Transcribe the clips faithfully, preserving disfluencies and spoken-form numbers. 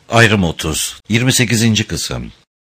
Ayrım otuz. yirmi sekizinci kısım.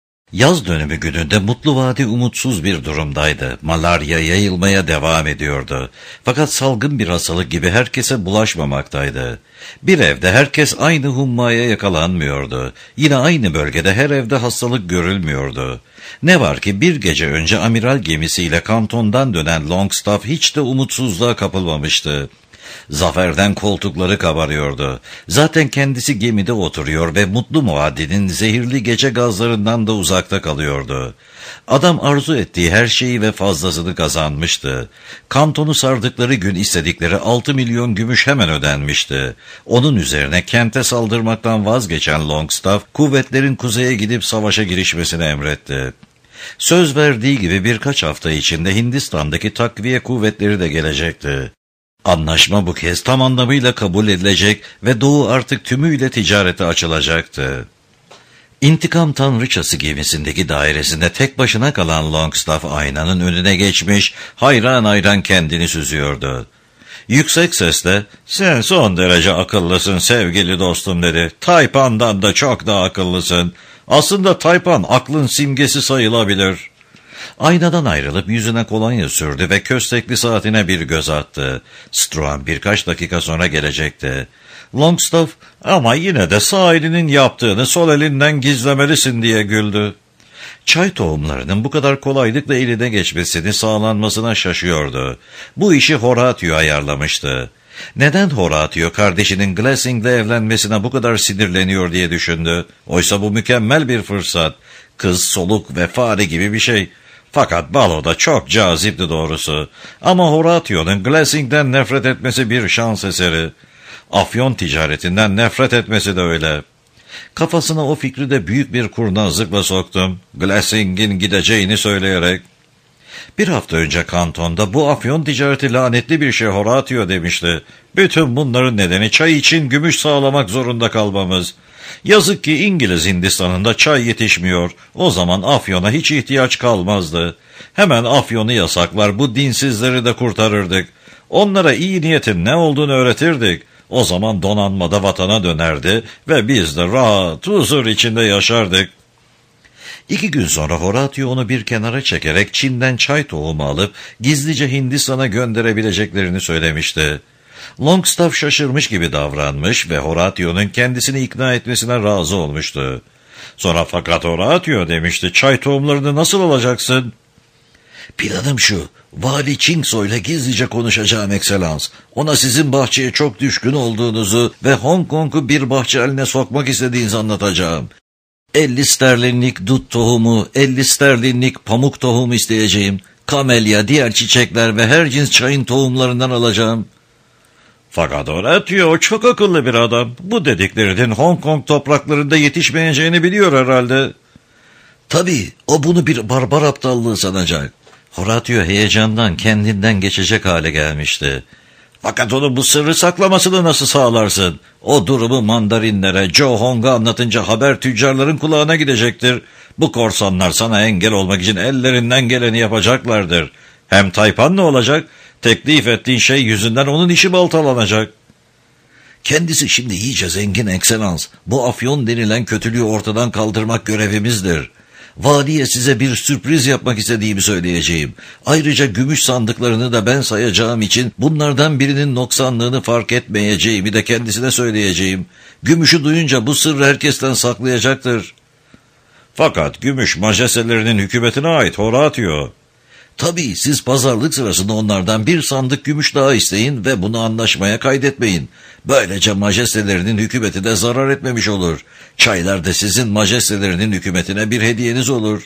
Yaz dönümü gününde Mutlu Vadi umutsuz bir durumdaydı. Malarya yayılmaya devam ediyordu. Fakat salgın bir hastalık gibi herkese bulaşmamaktaydı. Bir evde herkes aynı hummaya yakalanmıyordu. Yine aynı bölgede her evde hastalık görülmüyordu. Ne var ki bir gece önce amiral gemisiyle kantondan dönen Longstaff hiç de umutsuzluğa kapılmamıştı. Zaferden koltukları kabarıyordu. Zaten kendisi gemide oturuyor ve Mutlu Vadi'nin zehirli gece gazlarından da uzakta kalıyordu. Adam arzu ettiği her şeyi ve fazlasını kazanmıştı. Kantonu sardıkları gün istedikleri altı milyon gümüş hemen ödenmişti. Onun üzerine kente saldırmaktan vazgeçen Longstaff, kuvvetlerin kuzeye gidip savaşa girişmesini emretti. Söz verdiği gibi birkaç hafta içinde Hindistan'daki takviye kuvvetleri de gelecekti. Anlaşma bu kez tam anlamıyla kabul edilecek ve Doğu artık tümüyle ticarete açılacaktı. İntikam Tanrıçası gemisindeki dairesinde tek başına kalan Longstaff aynanın önüne geçmiş, hayran hayran kendini süzüyordu. Yüksek sesle, "Sen son derece akıllısın sevgili dostum," dedi. "Taypan'dan da çok daha akıllısın. Aslında Taypan aklın simgesi sayılabilir." Aynadan ayrılıp yüzüne kolonya sürdü ve köstekli saatine bir göz attı. Struan birkaç dakika sonra gelecekti. Longstaff, "Ama yine de sağ elinin yaptığını sol elinden gizlemelisin," diye güldü. Çay tohumlarının bu kadar kolaylıkla eline geçmesini sağlanmasına şaşıyordu. Bu işi Horatio ayarlamıştı. Neden Horatio kardeşinin Glessing'le evlenmesine bu kadar sinirleniyor diye düşündü. Oysa bu mükemmel bir fırsat. Kız soluk ve fare gibi bir şey. Fakat baloda çok cazipti doğrusu. Ama Horatio'nun Glessing'den nefret etmesi bir şans eseri. Afyon ticaretinden nefret etmesi de öyle. Kafasına o fikri de büyük bir kurnazlıkla soktum. Glessing'in gideceğini söyleyerek. Bir hafta önce kantonda bu afyon ticareti lanetli bir şey Horatio demişti. Bütün bunların nedeni çay için gümüş sağlamak zorunda kalmamız. Yazık ki İngiliz Hindistan'ında çay yetişmiyor. O zaman afyona hiç ihtiyaç kalmazdı. Hemen afyonu yasaklar, bu dinsizleri de kurtarırdık. Onlara iyi niyetin ne olduğunu öğretirdik. O zaman donanmada vatana dönerdi ve biz de rahat, huzur içinde yaşardık. İki gün sonra Horatio onu bir kenara çekerek Çin'den çay tohumu alıp gizlice Hindistan'a gönderebileceklerini söylemişti. Longstaff şaşırmış gibi davranmış ve Horatio'nun kendisini ikna etmesine razı olmuştu. Sonra "Fakat Horatio," demişti, "çay tohumlarını nasıl alacaksın?" "Planım şu, Vali Chingso ile gizlice konuşacağım Ekselans. Ona sizin bahçeye çok düşkün olduğunuzu ve Hong Kong'u bir bahçe haline sokmak istediğinizi anlatacağım. elli sterlinlik dut tohumu, elli sterlinlik pamuk tohumu isteyeceğim. Kamelya, diğer çiçekler ve her cins çayın tohumlarından alacağım." "Fakat Horatio çok akıllı bir adam. Bu dediklerinin Hong Kong topraklarında yetişmeyeceğini biliyor herhalde." "Tabii, o bunu bir barbar aptallığı sanacak." Horatio heyecandan kendinden geçecek hale gelmişti. "Fakat onun bu sırrı saklamasını nasıl sağlarsın? O durumu mandarinlere, Joe Hong'a anlatınca haber tüccarların kulağına gidecektir. Bu korsanlar sana engel olmak için ellerinden geleni yapacaklardır. Hem Taypan ne olacak? Teklif ettiğin şey yüzünden onun işi baltalanacak." "Kendisi şimdi iyice zengin Ekselans. Bu afyon denilen kötülüğü ortadan kaldırmak görevimizdir. Valiye size bir sürpriz yapmak istediğimi söyleyeceğim. Ayrıca gümüş sandıklarını da ben sayacağım için bunlardan birinin noksanlığını fark etmeyeceğimi de kendisine söyleyeceğim. Gümüşü duyunca bu sırrı herkesten saklayacaktır." "Fakat gümüş majestelerinin hükümetine ait Horatio." "Tabii, siz pazarlık sırasında onlardan bir sandık gümüş daha isteyin ve bunu anlaşmaya kaydetmeyin. Böylece majestelerinin hükümeti de zarar etmemiş olur. Çaylar da sizin majestelerinin hükümetine bir hediyeniz olur."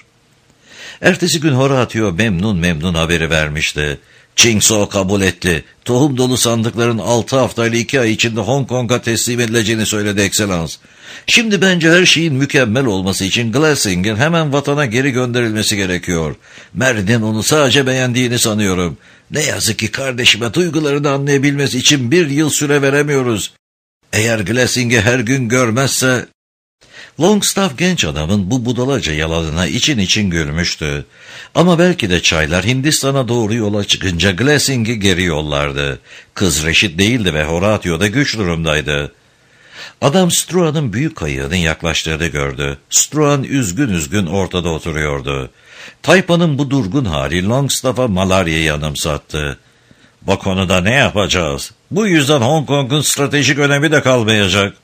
Ertesi gün Horatio memnun memnun haberi vermişti. Chingso kabul etti. Tohum dolu sandıkların altı haftayla iki ay içinde Hong Kong'a teslim edileceğini söyledi Ekselans. Şimdi bence her şeyin mükemmel olması için Glessing'in hemen vatana geri gönderilmesi gerekiyor. Mary'nin onu sadece beğendiğini sanıyorum. Ne yazık ki kardeşime duygularını anlayabilmesi için bir yıl süre veremiyoruz. Eğer Glessing'i her gün görmezse... Longstaff genç adamın bu budalaca yalanına için için gülmüştü. Ama belki de çaylar Hindistan'a doğru yola çıkınca Glessing'i geri yollardı. Kız reşit değildi ve Horatio da güç durumdaydı. Adam Struan'ın büyük kayığının yaklaştığını gördü. Struan üzgün üzgün ortada oturuyordu. Tayfanın bu durgun hali Longstaff'a malaryayı anımsattı. Bu konuda ne yapacağız? Bu yüzden Hong Kong'un stratejik önemi de kalmayacak.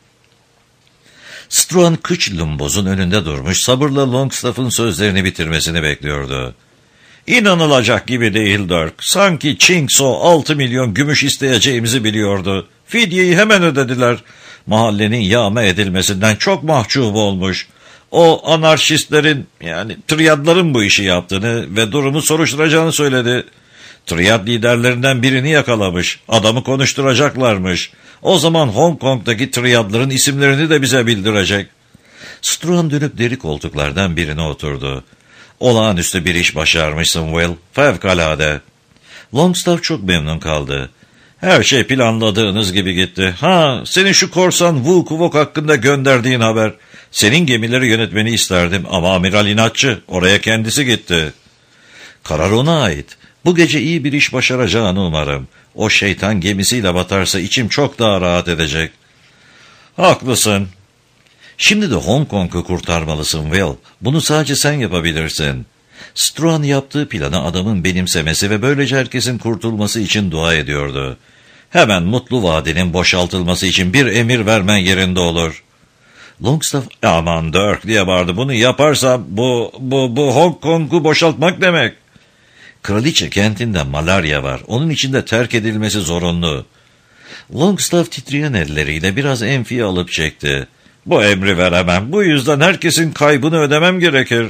Struan kıç lumbozun önünde durmuş, sabırla Longstaff'ın sözlerini bitirmesini bekliyordu. İnanılacak gibi değil Dirk. Sanki Chingso altı milyon gümüş isteyeceğimizi biliyordu. Fidyeyi hemen ödediler. Mahallenin yağma edilmesinden çok mahcup olmuş. O anarşistlerin, yani triyadların bu işi yaptığını ve durumu soruşturacağını söyledi. Triyad liderlerinden birini yakalamış. Adamı konuşturacaklarmış. O zaman Hong Kong'daki triyadların isimlerini de bize bildirecek. Struan dönüp deri koltuklardan birine oturdu. Olağanüstü bir iş başarmışsın Will. Fevkalade. Longstaff çok memnun kaldı. Her şey planladığınız gibi gitti. Ha, senin şu korsan Wu Kuvok hakkında gönderdiğin haber. Senin gemileri yönetmeni isterdim ama amiral inatçı. Oraya kendisi gitti. Karar ona ait. Bu gece iyi bir iş başaracağını umarım. O şeytan gemisiyle batarsa içim çok daha rahat edecek. Haklısın. Şimdi de Hong Kong'u kurtarmalısın Will. Bunu sadece sen yapabilirsin. Struan yaptığı planı adamın benimsemesi ve böylece herkesin kurtulması için dua ediyordu. Hemen Mutlu Vadi'nin boşaltılması için bir emir vermen yerinde olur. Longstaff, aman Dirk diye bağırdı. Bunu yaparsam bu, bu, bu Hong Kong'u boşaltmak demek. Kraliçe kentinde malarya var. Onun için de terk edilmesi zorunlu. Longstaff titreyen elleriyle biraz enfiye alıp çekti. Bu emri veremem. Bu yüzden herkesin kaybını ödemem gerekir.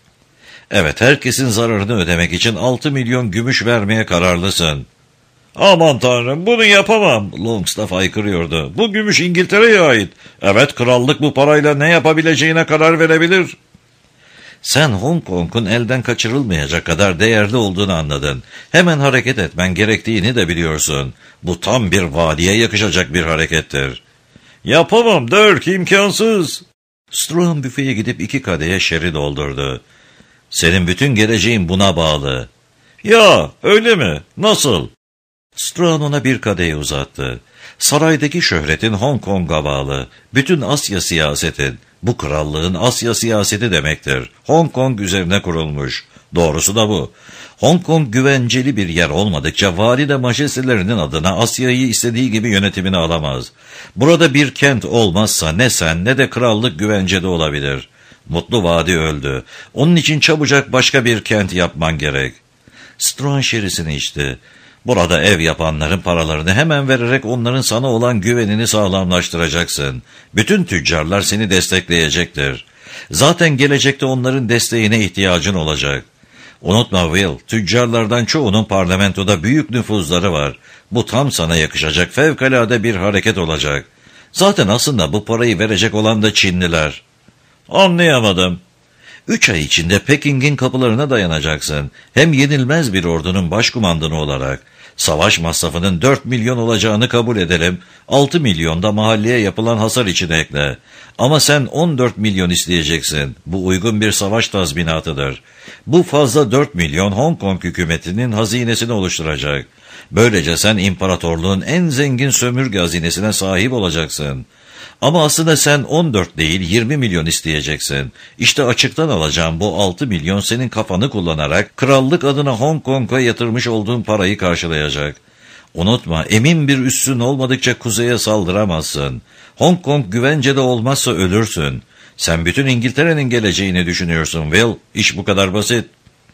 Evet, herkesin zararını ödemek için altı milyon gümüş vermeye kararlısın. Aman tanrım, bunu yapamam. Longstaff haykırıyordu. Bu gümüş İngiltere'ye ait. Evet, krallık bu parayla ne yapabileceğine karar verebilir. Sen Hong Kong'un elden kaçırılmayacak kadar değerli olduğunu anladın. Hemen hareket etmen gerektiğini de biliyorsun. Bu tam bir vadiye yakışacak bir harekettir. Yapamam Dirk, imkansız. Struan büfeye gidip iki kadeye şeri doldurdu. Senin bütün geleceğin buna bağlı. Ya, öyle mi? Nasıl? Struan ona bir kadeyi uzattı. Saraydaki şöhretin Hong Kong'a bağlı. Bütün Asya siyasetin, bu krallığın Asya siyaseti demektir. Hong Kong üzerine kurulmuş. Doğrusu da bu. Hong Kong güvenceli bir yer olmadıkça valide majestelerinin adına Asya'yı istediği gibi yönetimini alamaz. Burada bir kent olmazsa ne sen ne de krallık güvencede olabilir. Mutlu Vadi öldü. Onun için çabucak başka bir kent yapman gerek. Struan şerisini içti. Burada ev yapanların paralarını hemen vererek onların sana olan güvenini sağlamlaştıracaksın. Bütün tüccarlar seni destekleyecektir. Zaten gelecekte onların desteğine ihtiyacın olacak. Unutma Will, tüccarlardan çoğunun parlamentoda büyük nüfuzları var. Bu tam sana yakışacak fevkalade bir hareket olacak. Zaten aslında bu parayı verecek olan da Çinliler. Anlayamadım. Üç ay içinde Peking'in kapılarına dayanacaksın. Hem yenilmez bir ordunun başkumandanı olarak. Savaş masrafının dört milyon olacağını kabul edelim. altı milyon da mahalleye yapılan hasar için ekle. Ama sen on dört milyon isteyeceksin. Bu uygun bir savaş tazminatıdır. Bu fazla dört milyon Hong Kong hükümetinin hazinesini oluşturacak. Böylece sen imparatorluğun en zengin sömürge hazinesine sahip olacaksın. Ama aslında sen on dört değil yirmi milyon isteyeceksin. İşte açıktan alacağım bu altı milyon senin kafanı kullanarak krallık adına Hong Kong'a yatırmış olduğun parayı karşılayacak. Unutma, emin bir üssün olmadıkça kuzeye saldıramazsın. Hong Kong güvencede olmazsa ölürsün. Sen bütün İngiltere'nin geleceğini düşünüyorsun Will. İş bu kadar basit.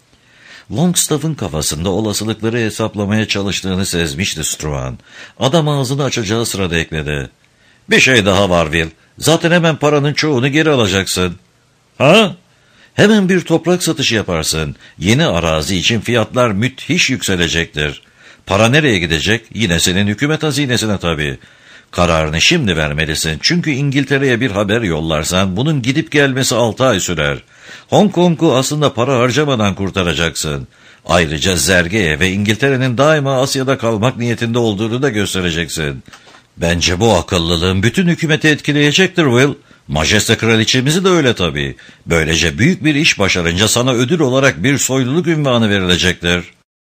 Longstaff'ın kafasında olasılıkları hesaplamaya çalıştığını sezmişti Struan. Adam ağzını açacağı sırada ekledi. Bir şey daha var Will. Zaten hemen paranın çoğunu geri alacaksın. Ha? Hemen bir toprak satışı yaparsın. Yeni arazi için fiyatlar müthiş yükselecektir. Para nereye gidecek? Yine senin hükümet hazinesine tabii. Kararını şimdi vermelisin. Çünkü İngiltere'ye bir haber yollarsan bunun gidip gelmesi altı ay sürer. Hong Kong'u aslında para harcamadan kurtaracaksın. Ayrıca Zerge'ye ve İngiltere'nin daima Asya'da kalmak niyetinde olduğunu da göstereceksin. Bence bu akıllılığın bütün hükümeti etkileyecektir Will. Majeste kraliçemizi de öyle tabii. Böylece büyük bir iş başarınca sana ödül olarak bir soyluluk ünvanı verilecektir.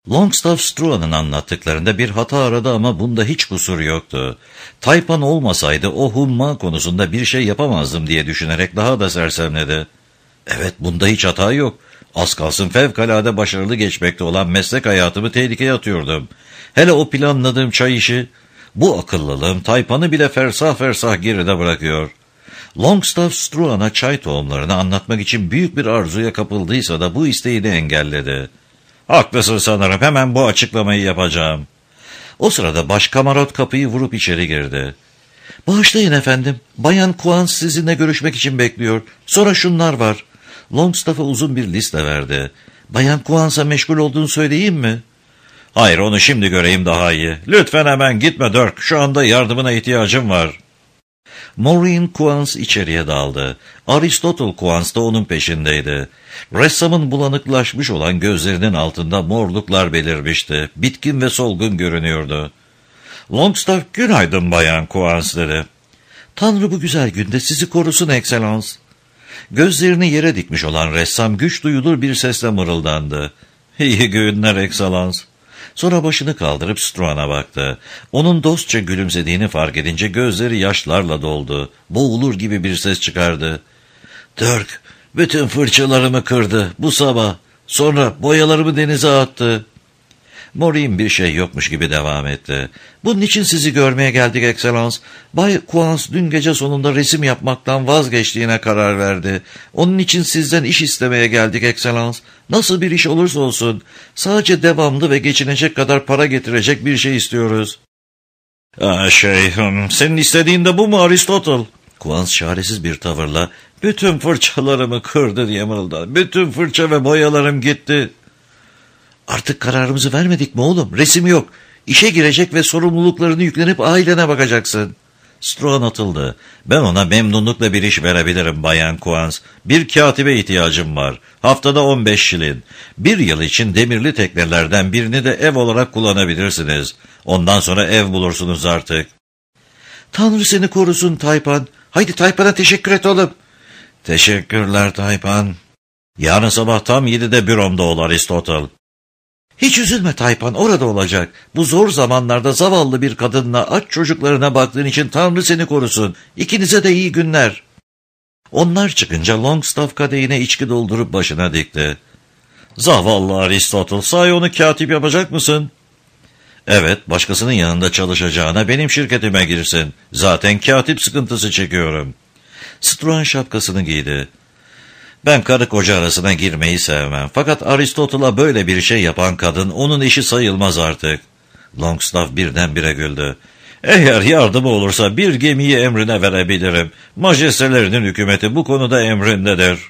Longstaff Struan'ın anlattıklarında bir hata aradı ama bunda hiç kusur yoktu. Taypan olmasaydı o humma konusunda bir şey yapamazdım diye düşünerek daha da sersemledi. Evet, bunda hiç hata yok. Az kalsın fevkalade başarılı geçmekte olan meslek hayatımı tehlikeye atıyordum. Hele o planladığım çay işi, bu akıllılığım Taypan'ı bile fersah fersah geride bırakıyor. Longstaff Struan'a çay tohumlarını anlatmak için büyük bir arzuya kapıldıysa da bu isteğini engelledi. Haklısın sanırım, hemen bu açıklamayı yapacağım. O sırada başkamarot kapıyı vurup içeri girdi. Bağışlayın efendim, Bayan Kuans sizinle görüşmek için bekliyor. Sonra şunlar var. Longstaff'a uzun bir liste verdi. Bayan Kuans'a meşgul olduğunu söyleyeyim mi? Hayır, onu şimdi göreyim daha iyi. Lütfen hemen gitme Dirk, şu anda yardımına ihtiyacım var. Maureen Kuans içeriye daldı. Aristotle Kuans da onun peşindeydi. Ressamın bulanıklaşmış olan gözlerinin altında morluklar belirmişti. Bitkin ve solgun görünüyordu. Longstaff, günaydın Bayan Kuans dedi. Tanrı bu güzel günde sizi korusun Ekselans. Gözlerini yere dikmiş olan ressam güç duyulur bir sesle mırıldandı. İyi günler Ekselans. Sonra başını kaldırıp Struan'a baktı. Onun dostça gülümsediğini fark edince gözleri yaşlarla doldu. Boğulur gibi bir ses çıkardı. Dirk, bütün fırçalarımı kırdı bu sabah. Sonra boyalarımı denize attı. Maureen bir şey yokmuş gibi devam etti. Bunun için sizi görmeye geldik Ekselans. Bay Kuans dün gece sonunda resim yapmaktan vazgeçtiğine karar verdi. Onun için sizden iş istemeye geldik Ekselans. Nasıl bir iş olursa olsun, sadece devamlı ve geçinecek kadar para getirecek bir şey istiyoruz. Aa, şey, senin istediğin de bu mu Aristotle? Kuans çaresiz bir tavırla, bütün fırçalarımı kırdı diye mırıldandı. Bütün fırça ve boyalarım gitti. Artık kararımızı vermedik mi oğlum? Resim yok. İşe girecek ve sorumluluklarını yüklenip ailene bakacaksın. Struan atıldı. Ben ona memnunlukla bir iş verebilirim Bayan Kuans. Bir katibe ihtiyacım var. Haftada on beş şilin. Bir yıl için demirli teknelerden birini de ev olarak kullanabilirsiniz. Ondan sonra ev bulursunuz artık. Tanrı seni korusun Taypan. Haydi Taypan'a teşekkür et oğlum. Teşekkürler Taypan. Yarın sabah tam yedide büromda ol Aristotle. Hiç üzülme Taypan, orada olacak. Bu zor zamanlarda zavallı bir kadınla aç çocuklarına baktığın için Tanrı seni korusun. İkinize de iyi günler. Onlar çıkınca Longstaff kadehine içki doldurup başına dikti. Zavallı Aristotle, sahi onu katip yapacak mısın? Evet, başkasının yanında çalışacağına benim şirketime girsin. Zaten katip sıkıntısı çekiyorum. Struan şapkasını giydi. Ben karı koca arasına girmeyi sevmem. Fakat Aristotle'a böyle bir şey yapan kadın onun işi sayılmaz artık. Longstaff birdenbire güldü. Eğer yardımı olursa bir gemiyi emrine verebilirim. Majestelerinin hükümeti bu konuda emrindedir.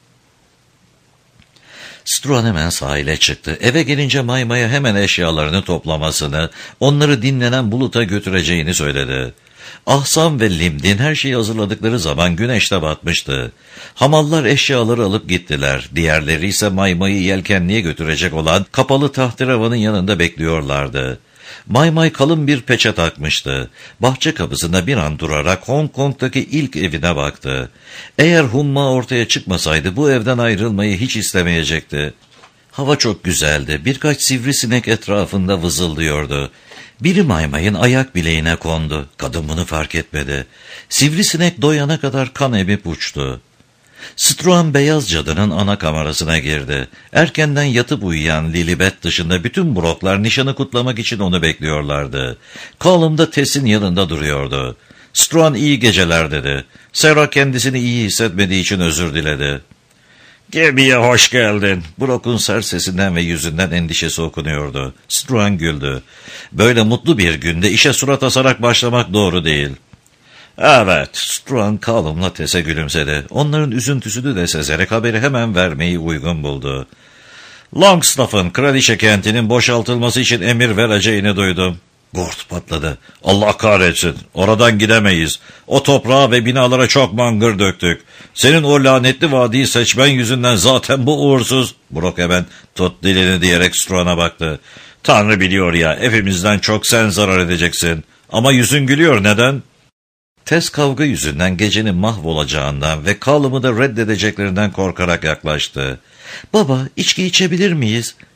Struan hemen sahile çıktı. Eve gelince Mayma'ya hemen eşyalarını toplamasını, onları dinlenen buluta götüreceğini söyledi. Ahsam ve Limdin her şeyi hazırladıkları zaman güneş de batmıştı. Hamallar eşyaları alıp gittiler. Diğerleri ise Maymay'ı yelkenliğe götürecek olan kapalı tahterevanın yanında bekliyorlardı. Maymay kalın bir peçe takmıştı. Bahçe kapısında bir an durarak Hong Kong'daki ilk evine baktı. Eğer humma ortaya çıkmasaydı bu evden ayrılmayı hiç istemeyecekti. Hava çok güzeldi. Birkaç sivrisinek etrafında vızıldıyordu. Biri Maymay'ın ayak bileğine kondu. Kadın bunu fark etmedi. Sivrisinek doyana kadar kan emip uçtu. Struan beyaz cadının ana kamerasına girdi. Erkenden yatıp uyuyan Lilibet dışında bütün broklar nişanı kutlamak için onu bekliyorlardı. Callum da Tess'in yanında duruyordu. Struan iyi geceler dedi. Sarah kendisini iyi hissetmediği için özür diledi. Gemiye hoş geldin. Brock'un sert sesinden ve yüzünden endişesi okunuyordu. Struan güldü. Böyle mutlu bir günde işe surat asarak başlamak doğru değil. Evet, Struan Callum'la Tess'e gülümsedi. Onların üzüntüsünü de sezerek haberi hemen vermeyi uygun buldu. Longstaff'ın kraliçe kentinin boşaltılması için emir vereceğini duydum. Gort patladı. Allah kahretsin. Oradan gidemeyiz. O toprağa ve binalara çok mangır döktük. Senin o lanetli vadiyi seçmen yüzünden zaten bu uğursuz. Brock hemen tut dilini diyerek Struan'a baktı. Tanrı biliyor ya, hepimizden çok sen zarar edeceksin. Ama yüzün gülüyor, neden? Tez kavga yüzünden gecenin mahvolacağından ve Callum'u da reddedeceklerinden korkarak yaklaştı. Baba, içki içebilir miyiz?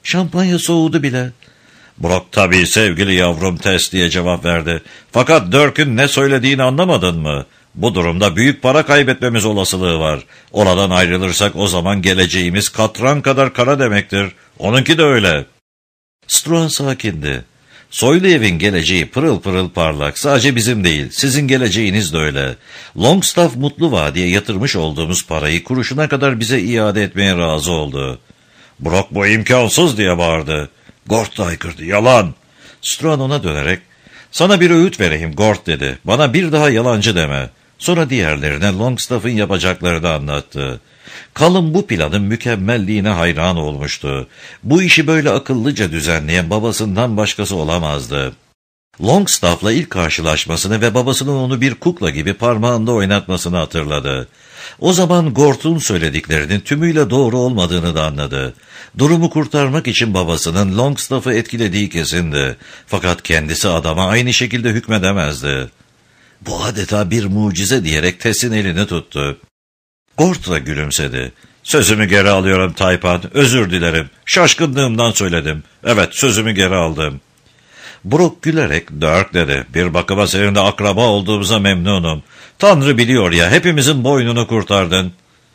Şampanya soğudu bile. Brock tabii sevgili yavrum Tess diye cevap verdi. Fakat Dirk'ün ne söylediğini anlamadın mı? Bu durumda büyük para kaybetmemiz olasılığı var. Oradan ayrılırsak o zaman geleceğimiz katran kadar kara demektir. Onunki de öyle. Struan sakindi. Soylu evin geleceği pırıl pırıl parlak. Sadece bizim değil, sizin geleceğiniz de öyle. Longstaff Mutlu Vadi'ye yatırmış olduğumuz parayı kuruşuna kadar bize iade etmeye razı oldu. Brock bu imkansız diye bağırdı. Gort da haykırdı. Yalan. Struan ona dönerek, sana bir öğüt vereyim Gort dedi. Bana bir daha yalancı deme. Sonra diğerlerine Longstaff'ın yapacaklarını anlattı. Callum bu planın mükemmelliğine hayran olmuştu. Bu işi böyle akıllıca düzenleyen babasından başkası olamazdı. Longstaff'la ilk karşılaşmasını ve babasının onu bir kukla gibi parmağında oynatmasını hatırladı. O zaman Gort'un söylediklerinin tümüyle doğru olmadığını da anladı. Durumu kurtarmak için babasının Longstaff'ı etkilediği kesindi. Fakat kendisi adama aynı şekilde hükmedemezdi. Bu adeta bir mucize diyerek Tess'in elini tuttu. Gort da gülümsedi. Sözümü geri alıyorum Taypan, özür dilerim. Şaşkınlığımdan söyledim. Evet, sözümü geri aldım. Brock gülerek, Dirk dedi, bir bakıma seninle akraba olduğumuza memnunum. Tanrı biliyor ya, hepimizin boynunu kurtardın.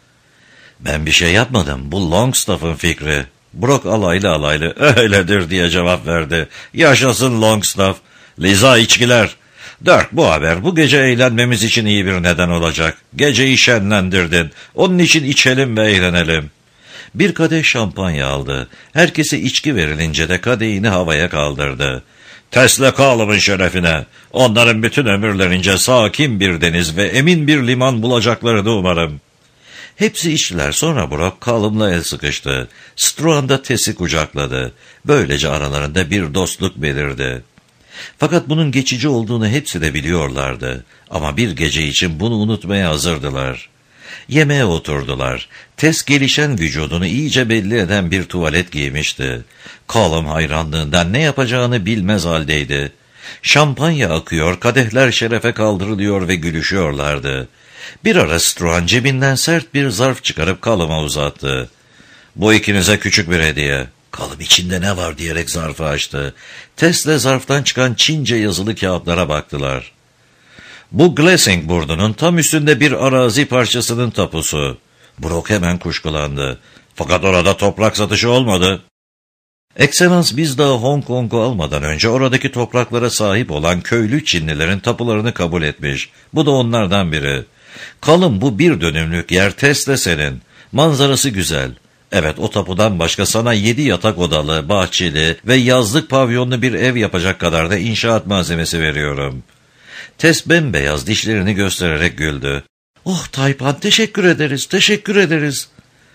Ben bir şey yapmadım, bu Longstaff'ın fikri. Brock alaylı alaylı, öyledir diye cevap verdi. Yaşasın Longstaff. Liza içkiler. Dirk, bu haber bu gece eğlenmemiz için iyi bir neden olacak. Geceyi şenlendirdin. Onun için içelim ve eğlenelim. Bir kadeh şampanya aldı. Herkese içki verilince de kadehini havaya kaldırdı. Tess'le Callum'un şerefine. Onların bütün ömürlerince sakin bir deniz ve emin bir liman bulacaklarını umarım. Hepsi içtiler, sonra Brock Callum'la el sıkıştı. Struan da Tess'i kucakladı. Böylece aralarında bir dostluk belirdi. Fakat bunun geçici olduğunu hepsi de biliyorlardı. Ama bir gece için bunu unutmaya hazırdılar. Yemeğe oturdular. Tess gelişen vücudunu iyice belli eden bir tuvalet giymişti. Callum hayranlığından ne yapacağını bilmez haldeydi. Şampanya akıyor, kadehler şerefe kaldırılıyor ve gülüşüyorlardı. Bir ara Struan cebinden sert bir zarf çıkarıp Callum'a uzattı. Bu ikinize küçük bir hediye. Callum içinde ne var diyerek zarfı açtı. Tess'le zarftan çıkan Çince yazılı kağıtlara baktılar. Bu Glessing burnunun tam üstünde bir arazi parçasının tapusu. Brock hemen kuşkulandı. Fakat orada toprak satışı olmadı. Ekselans biz daha Hong Kong'u almadan önce oradaki topraklara sahip olan köylü Çinlilerin tapularını kabul etmiş. Bu da onlardan biri. Callum, bu bir dönümlük yer Tess'le senin. Manzarası güzel. Evet, o tapudan başka sana yedi yatak odalı, bahçeli ve yazlık pavyonlu bir ev yapacak kadar da inşaat malzemesi veriyorum. Tess bembeyaz dişlerini göstererek güldü. Oh Taypan, teşekkür ederiz, teşekkür ederiz.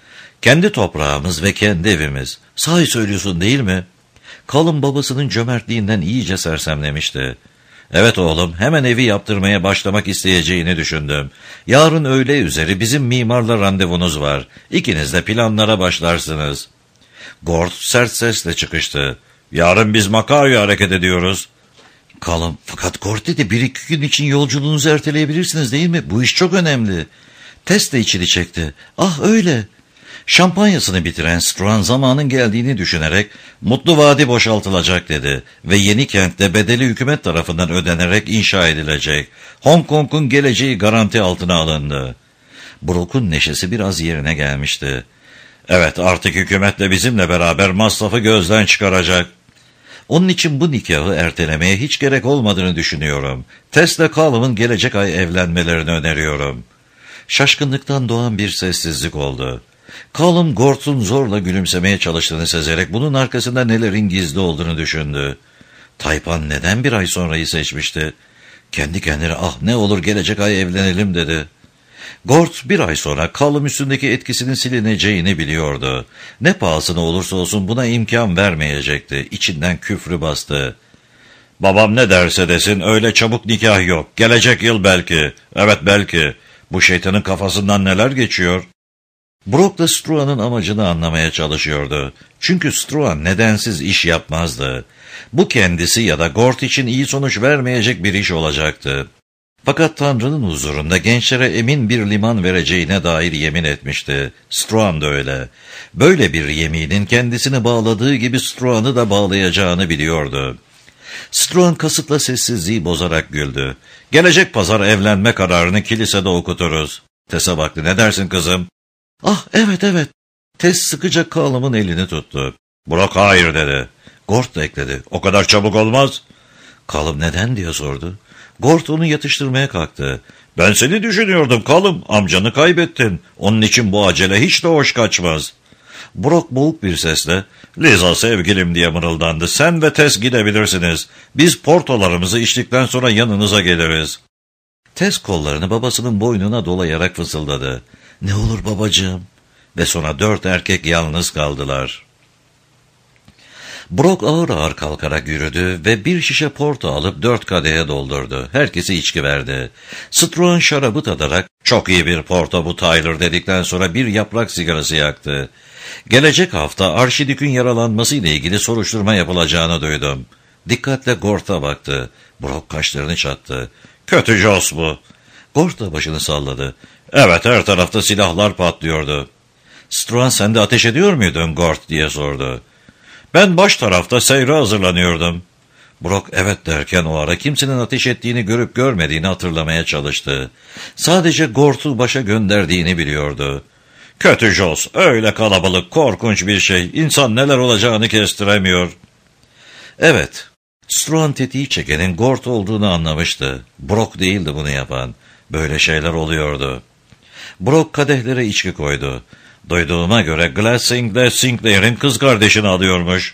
Kendi toprağımız ve kendi evimiz. Sahi söylüyorsun değil mi? Callum babasının cömertliğinden iyice sersemlemişti. Evet oğlum, hemen evi yaptırmaya başlamak isteyeceğini düşündüm. Yarın öğle üzeri bizim mimarla randevunuz var. İkiniz de planlara başlarsınız. Gort sert sesle çıkıştı. Yarın biz Macau'ya hareket ediyoruz. Callum, fakat Gort dedi, bir iki gün için yolculuğunuzu erteleyebilirsiniz değil mi? Bu iş çok önemli. Tess de içini çekti. Ah öyle. Şampanyasını bitiren Struan zamanın geldiğini düşünerek Mutlu Vadi boşaltılacak dedi ve yeni kentte bedeli hükümet tarafından ödenerek inşa edilecek. Hong Kong'un geleceği garanti altına alındı. Brock'un neşesi biraz yerine gelmişti. Evet, artık hükümetle bizimle beraber masrafı gözden çıkaracak. Onun için bu nikahı ertelemeye hiç gerek olmadığını düşünüyorum. Tess'le Callum'un gelecek ay evlenmelerini öneriyorum. Şaşkınlıktan doğan bir sessizlik oldu. Callum, Gort'un zorla gülümsemeye çalıştığını sezerek bunun arkasında nelerin gizli olduğunu düşündü. Taypan neden bir ay sonrayı seçmişti? Kendi kendine ah ne olur gelecek ay evlenelim dedi. Gort bir ay sonra Callum üstündeki etkisinin silineceğini biliyordu. Ne pahasına olursa olsun buna imkan vermeyecekti. İçinden küfrü bastı. Babam ne derse desin öyle çabuk nikah yok. Gelecek yıl belki. Evet belki. Bu şeytanın kafasından neler geçiyor? Brock da Struan'ın amacını anlamaya çalışıyordu. Çünkü Struan nedensiz iş yapmazdı. Bu kendisi ya da Gort için iyi sonuç vermeyecek bir iş olacaktı. Fakat Tanrı'nın huzurunda gençlere emin bir liman vereceğine dair yemin etmişti. Struan da öyle. Böyle bir yeminin kendisini bağladığı gibi Struan'ı da bağlayacağını biliyordu. Struan kasıtla sessizliği bozarak güldü. Gelecek pazar evlenme kararını kilisede okuturuz. Tess'e baktı. Ne dersin kızım? Ah evet evet. Tess sıkıca Callum'un elini tuttu. Brock hayır dedi. Gort da ekledi. O kadar çabuk olmaz. Callum neden diye sordu. Gort onu yatıştırmaya kalktı. Ben seni düşünüyordum Callum. Amcanı kaybettin. Onun için bu acele hiç de hoş kaçmaz. Brock boğuk bir sesle Liza sevgilim diye mırıldandı. Sen ve Tess gidebilirsiniz. Biz portolarımızı içtikten sonra yanınıza geliriz. Tess kollarını babasının boynuna dolayarak fısıldadı. Ne olur babacığım. Ve sonra dört erkek yalnız kaldılar. Brock ağır ağır kalkarak yürüdü ve bir şişe porto alıp dört kadeye doldurdu. Herkese içki verdi. Struan şarabı tadarak çok iyi bir porto bu Tyler dedikten sonra bir yaprak sigarası yaktı. Gelecek hafta Arşidük'ün yaralanmasıyla ilgili soruşturma yapılacağını duydum. Dikkatle Gort'a baktı. Brock kaşlarını çattı. Kötü Jos bu. Gort da başını salladı. Evet, her tarafta silahlar patlıyordu. Struan sen de ateş ediyor muydun Gort diye sordu. Ben baş tarafta seyre hazırlanıyordum. Brock evet derken o ara kimsenin ateş ettiğini görüp görmediğini hatırlamaya çalıştı. Sadece Gort'u başa gönderdiğini biliyordu. Kötü Jos, öyle kalabalık, korkunç bir şey. İnsan neler olacağını kestiremiyor. Evet, Struan tetiği çekenin Gort olduğunu anlamıştı. Brock değildi bunu yapan. Böyle şeyler oluyordu. Brock kadehlere içki koydu. Duyduğuma göre Glassing de Sinclair'in kız kardeşini alıyormuş.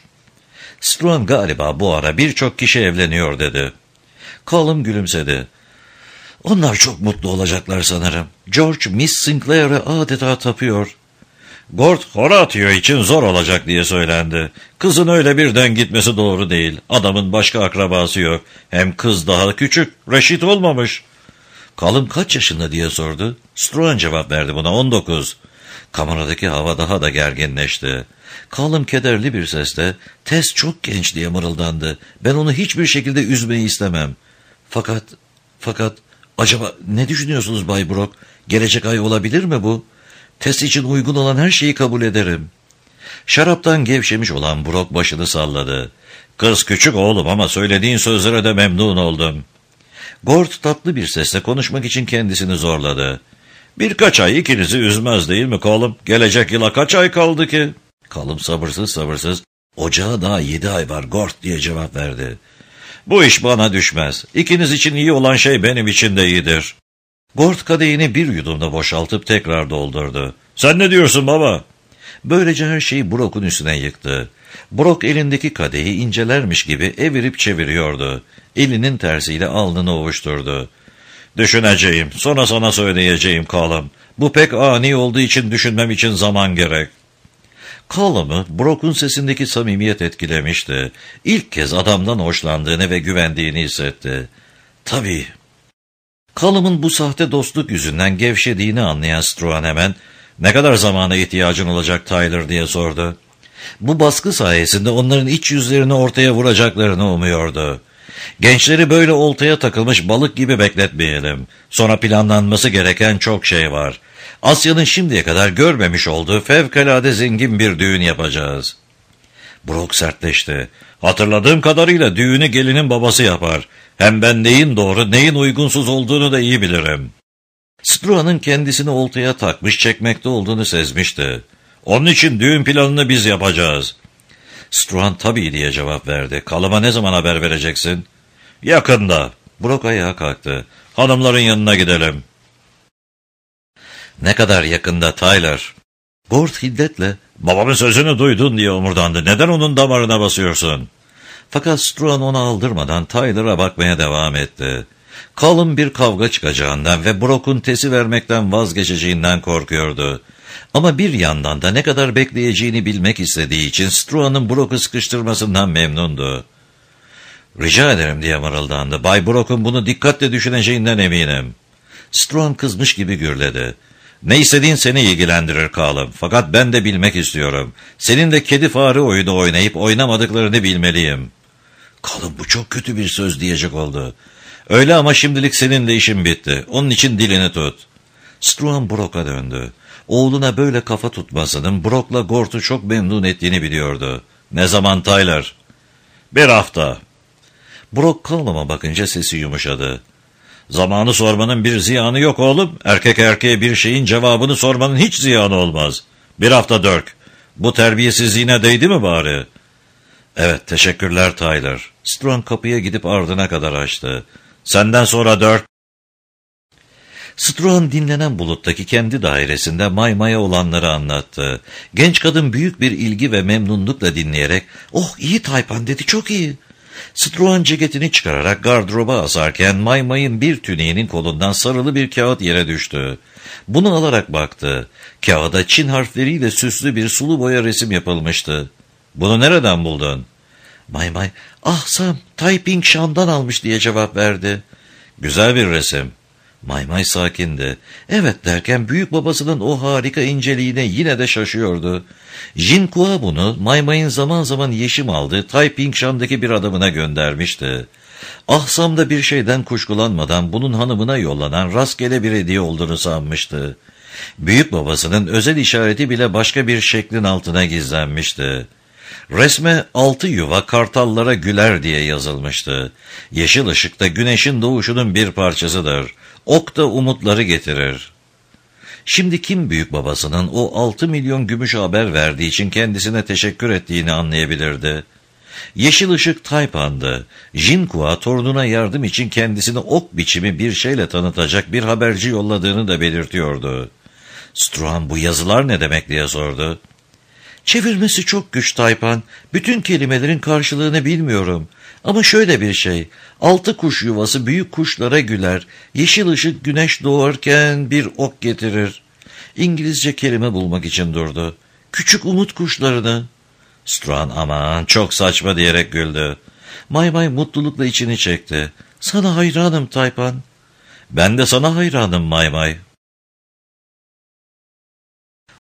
Struan galiba bu ara birçok kişi evleniyor dedi. Callum gülümsedi. Onlar çok mutlu olacaklar sanırım. George Miss Sinclair'e adeta tapıyor. Gort Horatio için zor olacak diye söylendi. Kızın öyle birden gitmesi doğru değil. Adamın başka akrabası yok. Hem kız daha küçük, reşit olmamış. Callum kaç yaşında diye sordu. Struan cevap verdi buna. on dokuz. Kameradaki hava daha da gerginleşti. Callum kederli bir sesle Tess çok genç diye mırıldandı. Ben onu hiçbir şekilde üzmeyi istemem. Fakat, fakat acaba ne düşünüyorsunuz Bay Brock? Gelecek ay olabilir mi bu? Tess için uygun olan her şeyi kabul ederim. Şaraptan gevşemiş olan Brock başını salladı. Kız küçük oğlum ama söylediğin sözlere de memnun oldum. Gort tatlı bir sesle konuşmak için kendisini zorladı. Birkaç ay ikinizi üzmez değil mi Callum? Gelecek yıla kaç ay kaldı ki? Callum sabırsız sabırsız, ocağa daha yedi ay var Gort diye cevap verdi. Bu iş bana düşmez. İkiniz için iyi olan şey benim için de iyidir. Gort kadehini bir yudumda boşaltıp tekrar doldurdu. Sen ne diyorsun baba? Böylece her şeyi Brock'un üstüne yıktı. Brock elindeki kadehi incelermiş gibi evirip çeviriyordu. Elinin tersiyle alnını ovuşturdu. Düşüneceğim, sonra sana söyleyeceğim Callum. Bu pek ani olduğu için düşünmem için zaman gerek. Callum'u Brock'un sesindeki samimiyet etkilemişti. İlk kez adamdan hoşlandığını ve güvendiğini hissetti. Tabii. Callum'un bu sahte dostluk yüzünden gevşediğini anlayan Struan hemen, ne kadar zamana ihtiyacın olacak Tyler diye sordu. Bu baskı sayesinde onların iç yüzlerini ortaya vuracaklarını umuyordu. Gençleri böyle oltaya takılmış balık gibi bekletmeyelim. Sonra planlanması gereken çok şey var. Asya'nın şimdiye kadar görmemiş olduğu fevkalade zengin bir düğün yapacağız. Brock sertleşti. Hatırladığım kadarıyla düğünü gelinin babası yapar. Hem ben neyin doğru neyin uygunsuz olduğunu da iyi bilirim. Struan'ın kendisini oltaya takmış çekmekte olduğunu sezmişti. Onun için düğün planını biz yapacağız. Struan tabii diye cevap verdi. Callum'a ne zaman haber vereceksin? Yakında. Brock ayağa kalktı. Hanımların yanına gidelim. Ne kadar yakında Tyler? Gort hiddetle, babamın sözünü duydun diye omurdandı. Neden onun damarına basıyorsun? Fakat Struan ona aldırmadan Tyler'a bakmaya devam etti. Callum bir kavga çıkacağından ve Brock'un Tess'i vermekten vazgeçeceğinden korkuyordu. Ama bir yandan da ne kadar bekleyeceğini bilmek istediği için Struan'ın Brock'u sıkıştırmasından memnundu. Rica ederim diye mırıldandı. Bay Brock'un bunu dikkatle düşüneceğinden eminim. Struan kızmış gibi gürledi. Ne istediğin seni ilgilendirir Callum. Fakat ben de bilmek istiyorum. Senin de kedi fare oyunu oynayıp oynamadıklarını bilmeliyim. Callum bu çok kötü bir söz diyecek oldu. Öyle ama şimdilik seninle işim bitti. Onun için dilini tut. Struan Brok'a döndü. Oğluna böyle kafa tutmasının Brok'la Gort'u çok memnun ettiğini biliyordu. Ne zaman Tyler? Bir hafta. Brok kalmama bakınca sesi yumuşadı. Zamanı sormanın bir ziyanı yok oğlum. Erkek erkeğe bir şeyin cevabını sormanın hiç ziyanı olmaz. Bir hafta Dirk. Bu terbiyesizliğine değdi mi bari? Evet, teşekkürler Tyler. Struan kapıya gidip ardına kadar açtı. Senden sonra Dirk. Struan dinlenen buluttaki kendi dairesinde Maymay'a olanları anlattı. Genç kadın büyük bir ilgi ve memnunlukla dinleyerek, "Oh iyi Taypan," dedi, "çok iyi." Struan ceketini çıkararak gardıroba asarken Maymay'ın bir tüneğinin kolundan sarılı bir kağıt yere düştü. Bunu alarak baktı. Kağıda Çin harfleriyle süslü bir sulu boya resim yapılmıştı. "Bunu nereden buldun?" Maymay, "Ah Sam, Taiping Shan'dan almış," diye cevap verdi. "Güzel bir resim." Maymay sakindi. "Evet," derken büyük babasının o harika inceliğine yine de şaşıyordu. Jin Kua bunu Maymay'ın zaman zaman yeşim aldığı Taiping Shan'daki bir adamına göndermişti. Ahsam da bir şeyden kuşkulanmadan bunun hanımına yollanan rastgele bir hediye olduğunu sanmıştı. Büyük babasının özel işareti bile başka bir şeklin altına gizlenmişti. Resme "altı yuva kartallara güler" diye yazılmıştı. Yeşil ışık da güneşin doğuşunun bir parçasıdır. Ok da umutları getirir. Şimdi kim büyük babasının o altı milyon gümüş haber verdiği için kendisine teşekkür ettiğini anlayabilirdi. Yeşil ışık Taypan'dı. Jin Kua torununa yardım için kendisini ok biçimi bir şeyle tanıtacak bir haberci yolladığını da belirtiyordu. Struan "Bu yazılar ne demek?" diye sordu. "Çevirmesi çok güç Taypan. Bütün kelimelerin karşılığını bilmiyorum. Ama şöyle bir şey. Altı kuş yuvası büyük kuşlara güler. Yeşil ışık güneş doğarken bir ok getirir." İngilizce kelime bulmak için durdu. "Küçük umut kuşlarını." Struan "Aman çok saçma," diyerek güldü. Maymay mutlulukla içini çekti. "Sana hayranım Taypan." "Ben de sana hayranım Maymay."